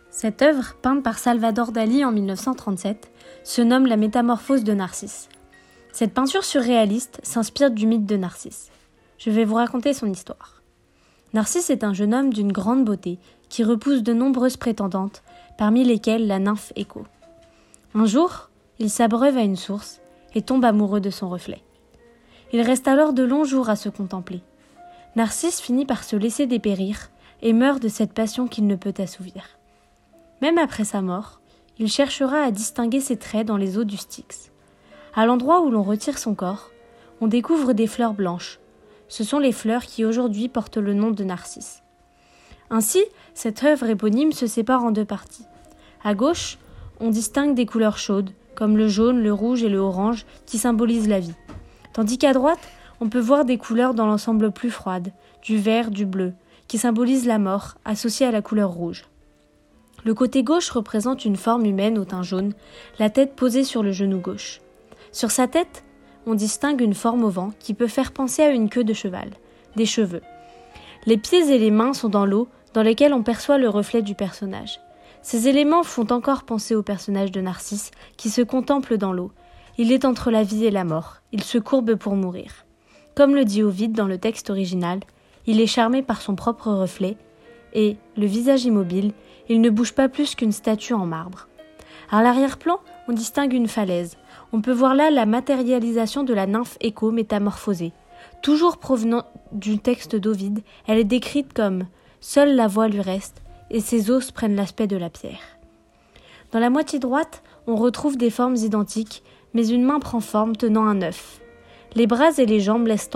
Cette œuvre, peinte par Salvador Dali en 1937, se nomme La Métamorphose de Narcisse. Cette peinture surréaliste s'inspire du mythe de Narcisse. Je vais vous raconter son histoire. Narcisse est un jeune homme d'une grande beauté qui repousse de nombreuses prétendantes, parmi lesquelles la nymphe Écho. Un jour, il s'abreuve à une source et tombe amoureux de son reflet. Il reste alors de longs jours à se contempler. Narcisse finit par se laisser dépérir et meurt de cette passion qu'il ne peut assouvir. Même après sa mort, il cherchera à distinguer ses traits dans les eaux du Styx. À l'endroit où l'on retire son corps, on découvre des fleurs blanches. Ce sont les fleurs qui aujourd'hui portent le nom de Narcisse. Ainsi, cette œuvre éponyme se sépare en deux parties. À gauche, on distingue des couleurs chaudes, comme le jaune, le rouge et le orange, qui symbolisent la vie. Tandis qu'à droite, on peut voir des couleurs dans l'ensemble plus froides, du vert, du bleu, qui symbolisent la mort, associée à la couleur rouge. Le côté gauche représente une forme humaine au teint jaune, la tête posée sur le genou gauche. Sur sa tête, on distingue une forme au vent qui peut faire penser à une queue de cheval, des cheveux. Les pieds et les mains sont dans l'eau, dans lesquels on perçoit le reflet du personnage. Ces éléments font encore penser au personnage de Narcisse, qui se contemple dans l'eau. Il est entre la vie et la mort, il se courbe pour mourir. Comme le dit Ovide dans le texte original, il est charmé par son propre reflet, et, le visage immobile, il ne bouge pas plus qu'une statue en marbre. À l'arrière-plan, on distingue une falaise. On peut voir là la matérialisation de la nymphe Écho métamorphosée. Toujours provenant du texte d'Ovide, elle est décrite comme « seule la voix lui reste, et ses os prennent l'aspect de la pierre ». Dans la moitié droite, on retrouve des formes identiques, mais une main prend forme tenant un œuf. Les bras et les jambes laissent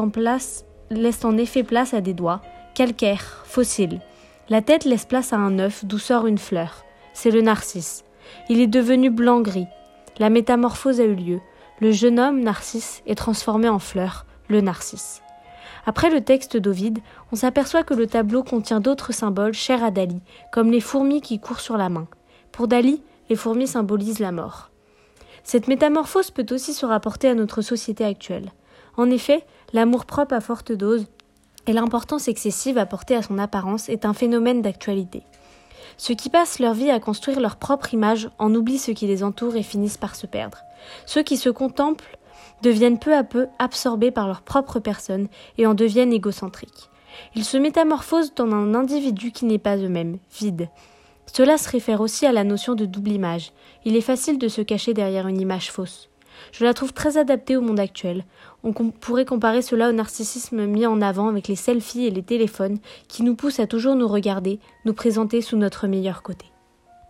en effet place à des doigts, calcaires, fossiles. La tête laisse place à un œuf d'où sort une fleur. C'est le narcisse. Il est devenu blanc-gris. La métamorphose a eu lieu. Le jeune homme, Narcisse, est transformé en fleur, le narcisse. Après le texte d'Ovide, on s'aperçoit que le tableau contient d'autres symboles chers à Dali, comme les fourmis qui courent sur la main. Pour Dali, les fourmis symbolisent la mort. Cette métamorphose peut aussi se rapporter à notre société actuelle. En effet, l'amour-propre à forte dose et l'importance excessive apportée à son apparence est un phénomène d'actualité. Ceux qui passent leur vie à construire leur propre image en oublient ceux qui les entourent et finissent par se perdre. Ceux qui se contemplent deviennent peu à peu absorbés par leur propre personne et en deviennent égocentriques. Ils se métamorphosent en un individu qui n'est pas eux-mêmes, vide. Cela se réfère aussi à la notion de double image. Il est facile de se cacher derrière une image fausse. Je la trouve très adaptée au monde actuel. On pourrait comparer cela au narcissisme mis en avant avec les selfies et les téléphones qui nous poussent à toujours nous regarder, nous présenter sous notre meilleur côté.